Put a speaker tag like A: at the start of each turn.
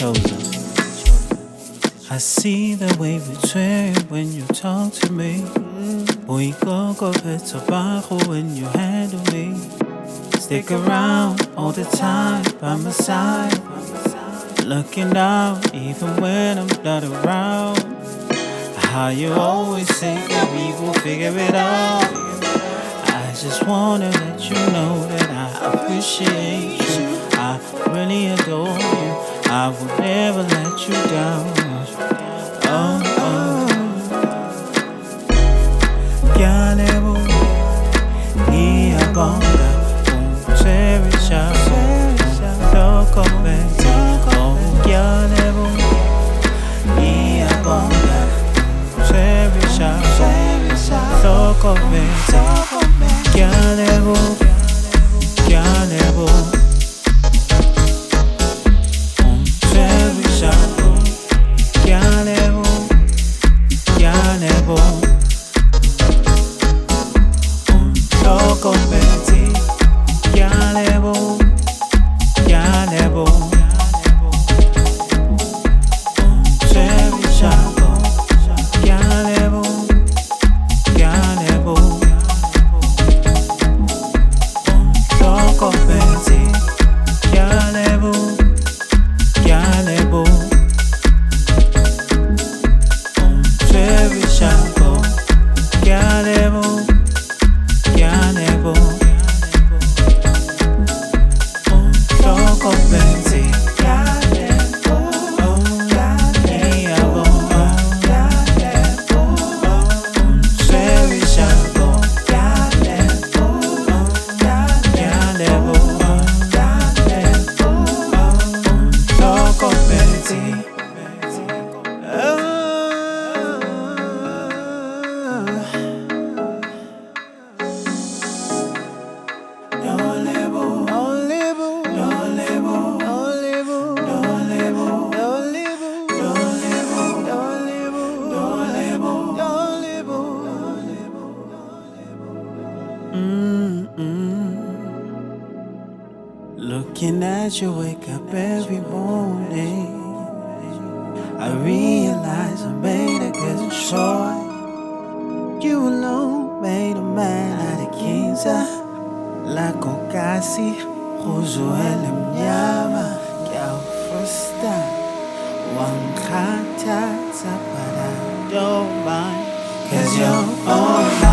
A: chosen. I see the way we sway when you talk to me. We go better when you handle me. Stick around all the time by my side, looking out even when I'm not around. How you always say that we will figure it out. I just wanna let you know that I appreciate you. I really adore you. I will never let you down. Oh, oh. Galebo, Iabonga, Cherisha, Loco Bente. Oh, Galebo, Iabonga, Cherisha, Loco Bente. Galebo, Galebo, Cherisha, Galebo, Galebo. Loco Betty, Galebo, Galebo, Cherry Chaco, Galebo, Galebo, Loco Betty, Galebo, Galebo, Cherry Chaco, Galebo. Galebo, Loco Betty, Galebo, Galebo, Cherry Chaco, Galebo, Galebo, Loco Betty. Looking at you wake up every morning, I realize I made a good choice. You alone made a man out of kings. La concasi, Rosuele Mnyama, Gal Frusta, Wankata, Zapara, don't mind, 'cause you're all